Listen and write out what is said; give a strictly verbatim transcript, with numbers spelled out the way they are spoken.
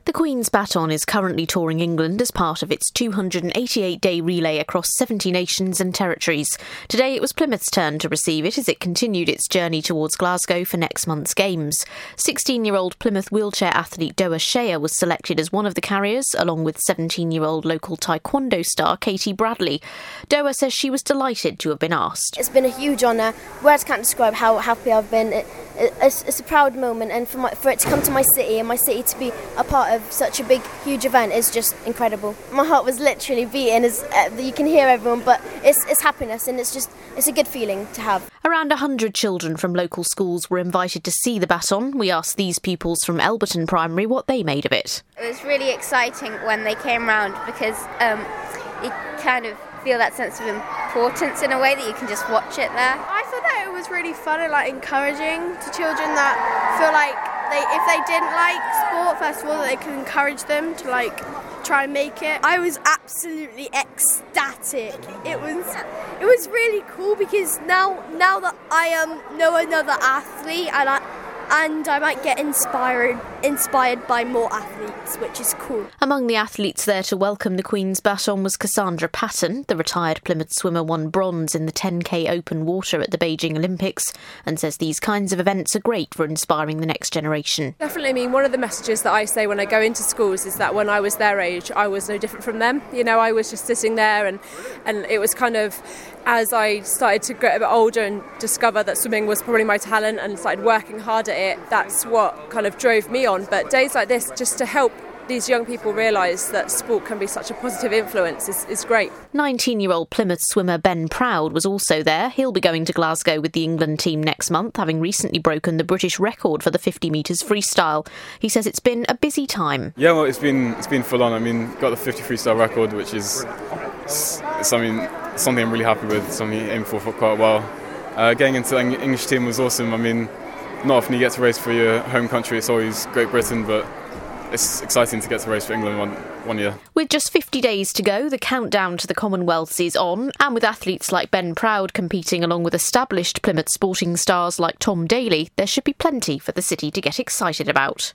The Queen's Baton is currently touring England as part of its two hundred eighty-eight day relay across seventy nations and territories. Today it was Plymouth's turn to receive it as it continued its journey towards Glasgow for next month's Games. sixteen-year-old Plymouth wheelchair athlete Doa Shea was selected as one of the carriers, along with seventeen-year-old local taekwondo star Katie Bradley. Doa says she was delighted to have been asked. It's been a huge honour. Words can't describe how happy I've been. It, it, it's, it's a proud moment, and for, my, for it to come to my city and my city to be a part of such a big, huge event is just incredible. My heart was literally beating, as uh, you can hear everyone, but it's, it's happiness, and it's just it's a good feeling to have. Around one hundred children from local schools were invited to see the baton. We asked these pupils from Elberton Primary what they made of it. It was really exciting when they came round because um, you kind of feel that sense of importance in a way that you can just watch it there. I thought that it was really fun and like encouraging to children that feel like they, if they didn't like sport, first of all, that they can encourage them to like try and make it. I was absolutely ecstatic. It was it was really cool because now now that I um know another athlete and I and I might get inspired inspired by more athletes, which is cool. Among the athletes there to welcome the Queen's Baton was Cassandra Patton. The retired Plymouth swimmer won bronze in the ten K open water at the Beijing Olympics and says these kinds of events are great for inspiring the next generation. Definitely, I mean, one of the messages that I say when I go into schools is that when I was their age, I was no different from them. You know, I was just sitting there and, and it was kind of, as I started to get a bit older and discover that swimming was probably my talent and started working hard at it, that's what kind of drove me on. But days like this, just to help these young people realise that sport can be such a positive influence is, is great. nineteen-year-old Plymouth swimmer Ben Proud was also there. He'll be going to Glasgow with the England team next month, having recently broken the British record for the fifty metres freestyle. He says it's been a busy time. Yeah, well, it's been it's been full on. I mean, got the fifty freestyle record, which is something something I'm really happy with, something I aimed for for quite a while. Uh, getting into the English team was awesome. I mean, not often you get to race for your home country. It's always Great Britain, but it's exciting to get to race for England one, one year. With just fifty days to go, the countdown to the Commonwealths is on, and with athletes like Ben Proud competing along with established Plymouth sporting stars like Tom Daley, there should be plenty for the city to get excited about.